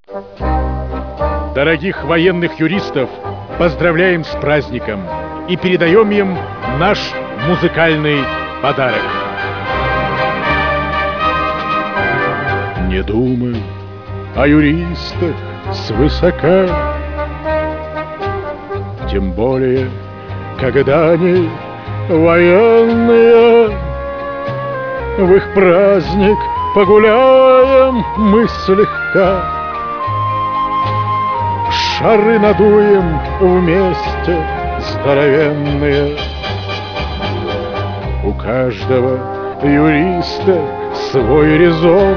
Дорогих военных юристов поздравляем с праздником и передаем им наш музыкальный подарок. Не думай о юристах свысока, тем более, когда они военные. В их праздник погуляем мы слегка, шары надуем вместе здоровенные. У каждого юриста свой резон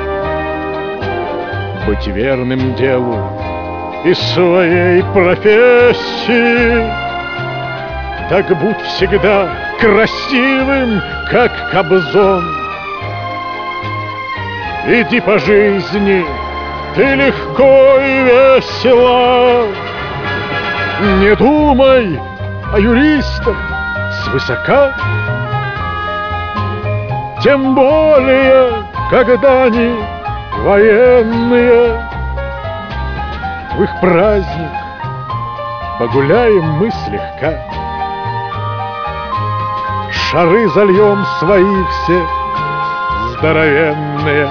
быть верным делу и своей профессии. Так будь всегда красивым, как Кобзон. Иди по жизни ты легко и весело. Не думай о юристах свысока, тем более, когда они военные. В их праздник погуляем мы слегка, шары зальем свои все здоровенные.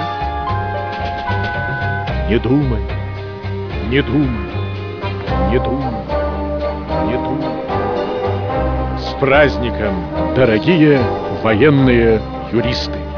Не думай, не думай, не думай, не думай. С праздником, дорогие военные юристы!